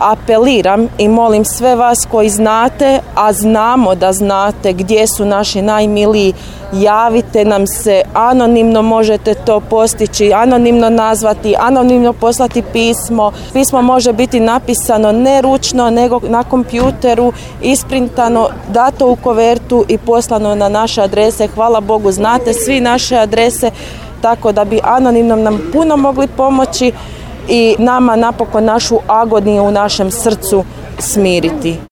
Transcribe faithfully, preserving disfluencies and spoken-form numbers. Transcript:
apeliram i molim sve vas koji znate, a znamo da znate gdje su naši najmiliji, javite nam se, anonimno možete to postići, anonimno nazvati, anonimno poslati pismo. Pismo može biti napisano ne ručno, nego na kompjuteru, isprintano, dato u kovertu i poslano na naše adrese. Hvala Bogu, znate svi naše adrese, tako da bi anonimno nam puno mogli pomoći i nama napokon našu agoniju u našem srcu smiriti.